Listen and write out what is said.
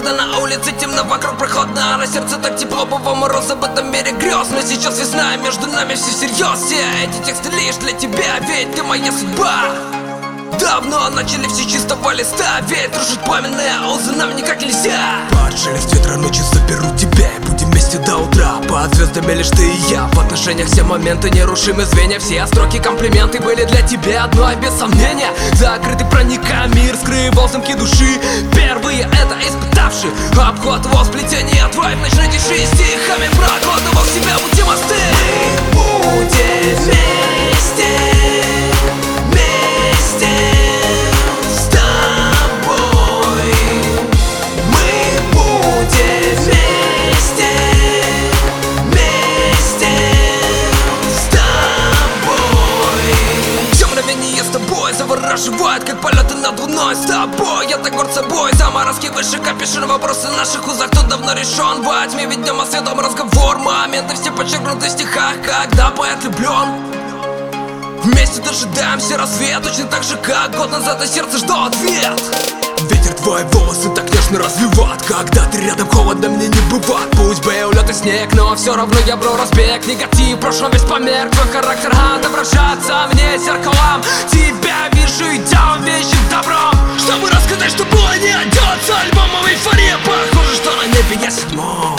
когда на улице темно, вокруг проходно, а на сердце так тепло. Бывал мороз об этом мире грез, но сейчас весна, и между нами все всерьез. Все эти тексты лишь для тебя, ведь ты моя судьба. Давно начали все чистого листа, ведь рушит пламенные узы нам никак нельзя. Под шелест ветра ночью заберу тебя и будем вместе до утра. Под звездами лишь ты и я. В отношениях все моменты нерушимы звенья. Все строки комплименты были для тебя одной, без сомнения. Закрытый проникая мир, скрывал замки души. Первые это испытавшие обход во сплетение твоей в ночной тиши. Стихами прокладывал себя пути мосты. Мы будем вместе. Завораживает, как полеты над луной. С тобой я так горд собой. Заморозки выше капюшон, вопросы наших узах тут давно решен. Во тьме ведь днем, а светом разговор. Моменты все подчеркнуты в стихах, когда поэт влюблен. Вместе дожидаемся рассвет, точно так же, как год назад, и сердце ждало ответ. Ветер твои волосы так нежно развивает, когда ты рядом, холодно мне не бывает. Пусть бы улет и снег, но все равно я брал разбег. Негатив в прошлом весь померк, твой характер отображается мне зеркалом. Тебя вижу и делаю вещи добром, чтобы рассказать, что было не отделаться альбомом эйфория. Похоже, что на небе я седьмой.